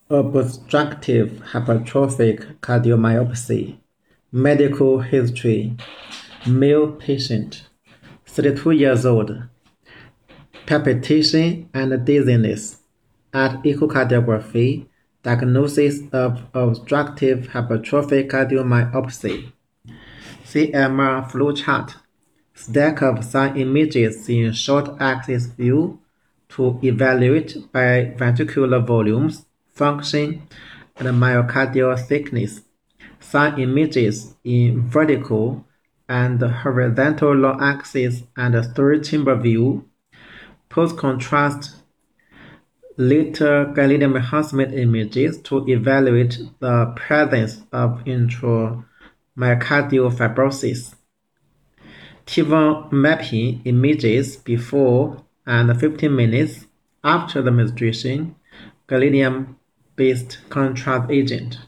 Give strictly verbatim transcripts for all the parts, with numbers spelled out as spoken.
Obstructive hypertrophic cardiomyopathy. Medical history. Male patient, thirty-two years old. Palpitation and dizziness. At echocardiography, diagnosis of obstructive hypertrophic cardiomyopathy. C M R flow chart. Stack of sun images in short axis view to evaluate biventricular volumes, function, and myocardial thickness. Sun images in vertical and horizontal long axis and three chamber view. Post-contrast later gadolinium enhancement images to evaluate the presence of intramyocardial fibrosis. T one mapping images before and fifteen minutes after the administration gadolinium-based contrast agent.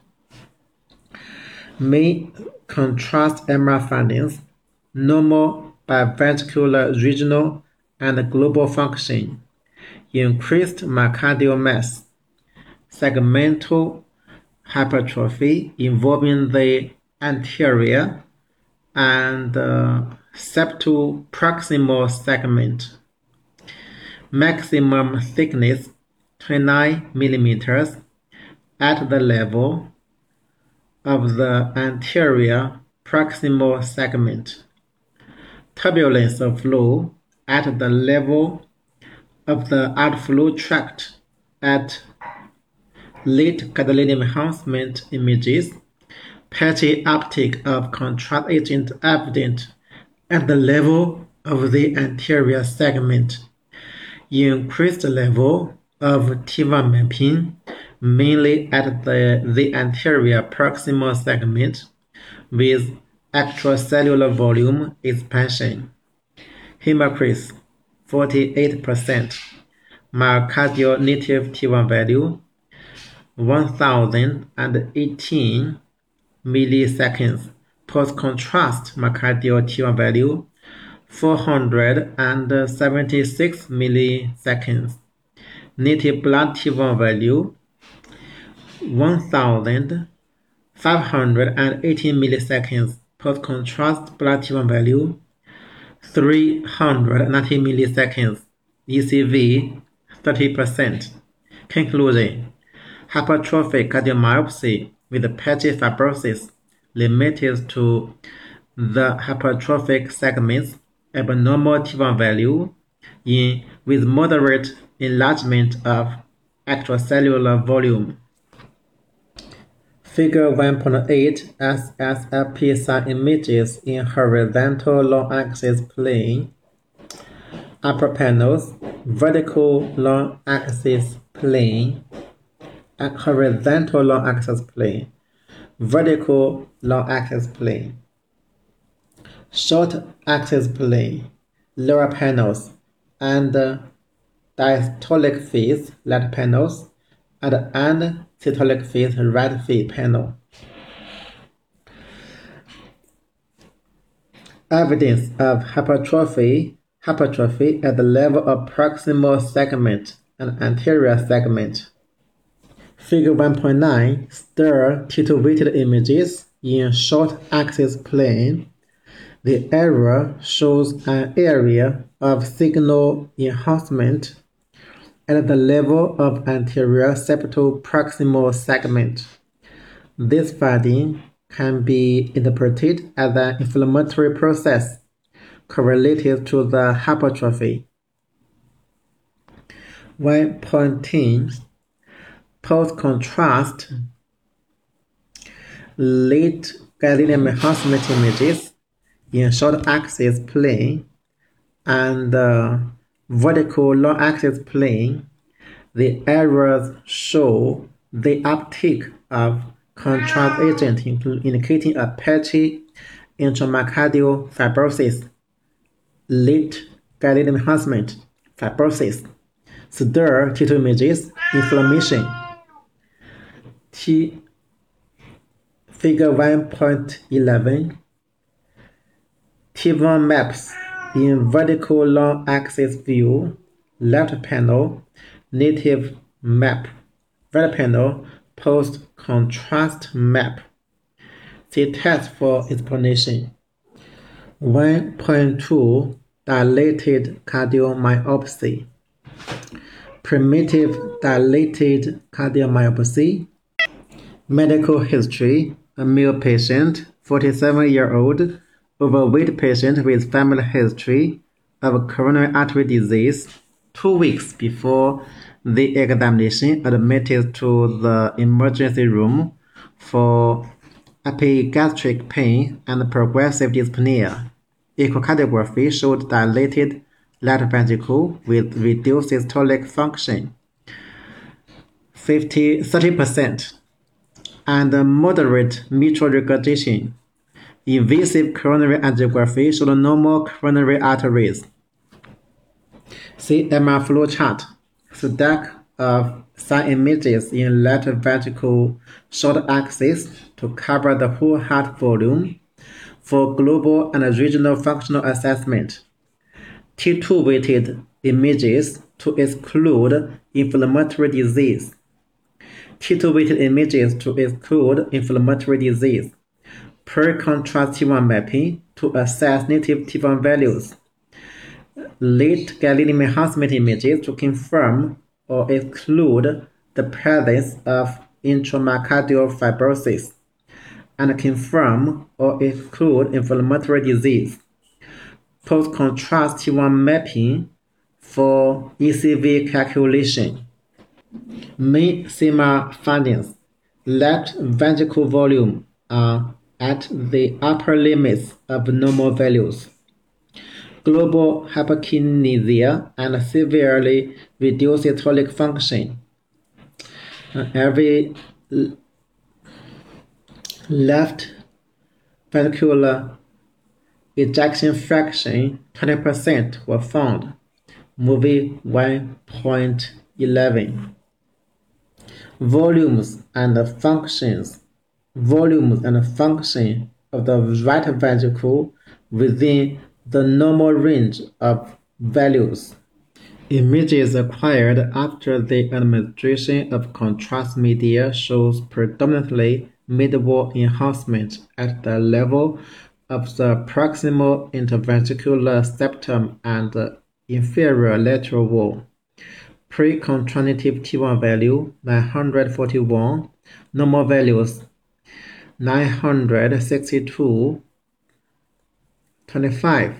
Main contrast M R findings: normal biventricular regional and global function, increased myocardial mass, segmental hypertrophy involving the anterior and uh, septoproximal segment, maximum thickness twenty-nine millimeters at the level of the anterior proximal segment, turbulence of flow at the level of the outflow tract at late gadolinium enhancement images, patchy uptake of contrast agent evident at the level of the anterior segment, increased level of T one mapping mainly at the, the anterior proximal segment with extracellular volume expansion. Hematocrit forty-eight percent. Myocardial native T one value one thousand eighteen milliseconds. Post-contrast myocardial T one value four hundred seventy-six milliseconds. Native blood T one value one thousand five hundred eighteen milliseconds. Post-contrast blood T one value three hundred ninety milliseconds. E C V thirty percent. Conclusion: hypertrophic cardiomyopathy with patchy fibrosis limited to the hypertrophic segments, abnormal T one value in with moderate enlargement of extracellular volume. Figure one point eight S S F P sun images in horizontal long axis plane. Upper panels, vertical long axis plane, and horizontal long axis plane, vertical long axis plane, short axis plane, lower panels, and diastolic phase left panels, and end systolic phase right phase panel. Evidence of hypertrophy hypertrophy at the level of proximal segment and anterior segment. Figure one point nine, stir T two weighted images in short axis plane. The arrow shows an area of signal enhancement at the level of anterior septoproximal segment. This finding can be interpreted as an inflammatory process correlated to the hypertrophy. one point ten, post-contrast late gadolinium enhancement images in short axis plane and uh, vertical long axis plane. The arrows show the uptake of contrast agent, indicating a patchy intramyocardial fibrosis, late gadolinium enhancement fibrosis, stir T two images, inflammation. T Figure one point eleven, T one maps in vertical long axis view, left panel, native map, Right panel, post-contrast map. See test for explanation. one point two dilated cardiomyopathy. Primitive dilated cardiomyopathy. Medical history: a male patient, forty-seven year old, overweight patient with family history of coronary artery disease. Two weeks before the examination, admitted to the emergency room for epigastric pain and progressive dyspnea. Echocardiography showed dilated left ventricle with reduced systolic function, thirty percent, and moderate mitral regurgitation. Invasive coronary angiography showed normal coronary arteries. See M R flow chart. Stack of sign images in left ventricle short axis to cover the whole heart volume for global and regional functional assessment. T two weighted images to exclude inflammatory disease. T two weighted images to exclude inflammatory disease. Per-contrast T one mapping to assess native T one values. Late gadolinium enhancement images to confirm or exclude the presence of intramyocardial fibrosis and confirm or exclude inflammatory disease. Post-contrast T one mapping for E C V calculation. Main S E M A findings: left ventricle volume are at the upper limits of normal values. Global hyperkinesia and severely reduced systolic function. Uh, every left ventricular ejection fraction twenty percent were found. Movie one point eleven. Volumes and functions. Volumes and function of the right ventricle within the normal range of values. Images acquired after the administration of contrast media shows predominantly mid-wall enhancement at the level of the proximal interventricular septum and the inferior lateral wall. Pre-contractive T one value nine hundred forty-one, normal values nine hundred sixty-two, twenty-five.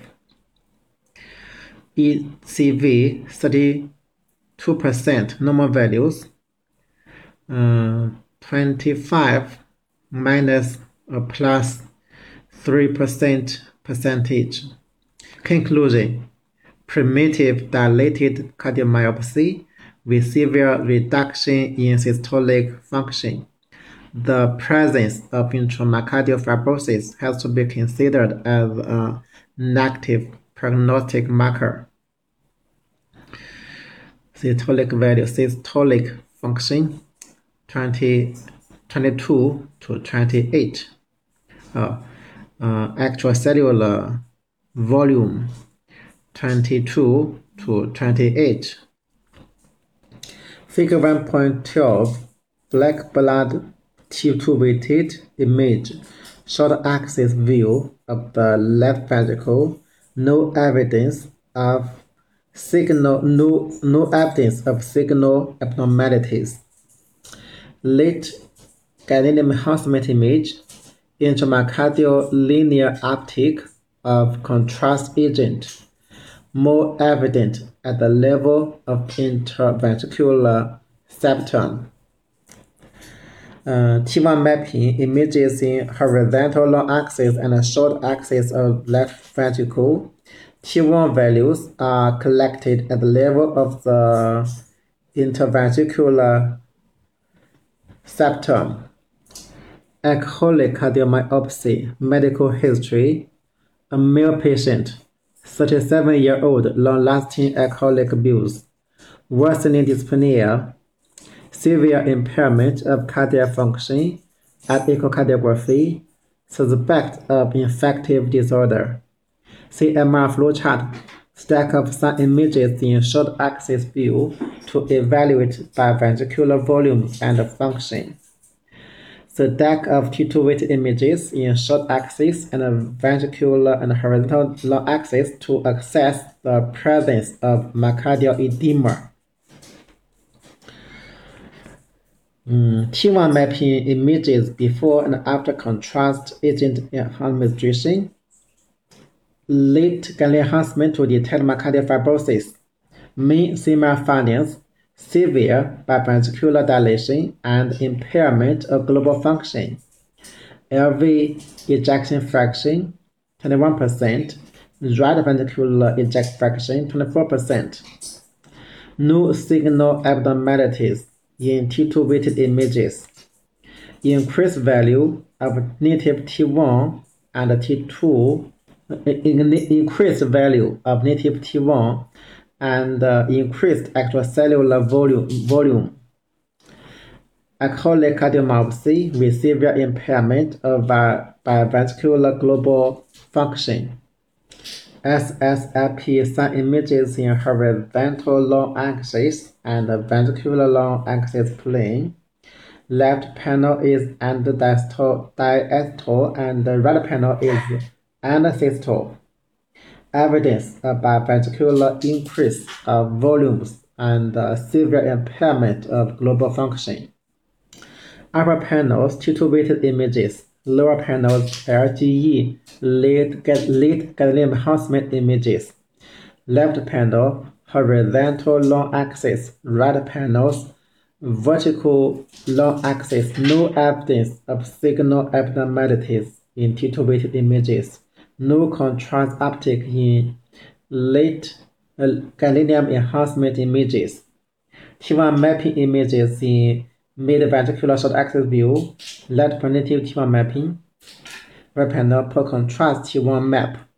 E C V thirty-two percent, normal values uh, twenty-five minus or plus three percent percentage. Conclusion: primitive dilated cardiomyopathy with severe reduction in systolic function. The presence of intramyocardial fibrosis has to be considered as a negative prognostic marker. Systolic value, systolic function twenty, twenty-two to twenty-eight. Uh, uh, extracellular volume twenty-two to twenty-eight. Figure one point twelve, black blood T two weighted image, short axis view of the left ventricle, no evidence of signal, no, no evidence of signal abnormalities. Late gadolinium enhancement image, intramyocardial linear uptake of contrast agent, more evident at the level of interventricular septum. Uh, T one mapping images in horizontal long axis and short axis of left ventricle. T one values are collected at the level of the interventricular septum. Alcoholic cardiomyopathy, medical history, a male patient, thirty-seven year old, long-lasting alcoholic abuse, worsening dyspnea, severe impairment of cardiac function at echocardiography, suspect of infective disorder. See M R flow chart. Stack of some images in short axis view to evaluate biventricular volumes and function. Stack of T two weighted images in short axis and ventricular and horizontal long axis to assess the presence of myocardial edema. Mm, T one mapping images before and after contrast agent administration. Late ganglion enhancement to detect myocardial fibrosis. Main similar findings: severe biventricular dilation and impairment of global function. L V ejection fraction twenty-one percent, right ventricular ejection fraction twenty-four percent. No signal abnormalities in T two weighted images. Increased value of native T one and T two, increased value of native T one and uh, increased extracellular volume. volume. Alcoholic cardiomyopathy with severe impairment of biventricular global function. S S L P some images in horizontal long axis and ventricular long axis plane. Left panel is end-diastole and the right panel is end-systole. Evidence of biventricular increase of volumes and uh, severe impairment of global function. Upper panels, T two weighted images. Lower panels, L G E, late, late gadolinium enhancement images. Left panel, horizontal long axis. Right panels, vertical long axis. No evidence of signal abnormalities in T two weighted images. No contrast uptake in late uh, gadolinium enhancement images. T one mapping images in mid-ventricular short axis view. Left primitive T one mapping. Right panel per contrast T one map.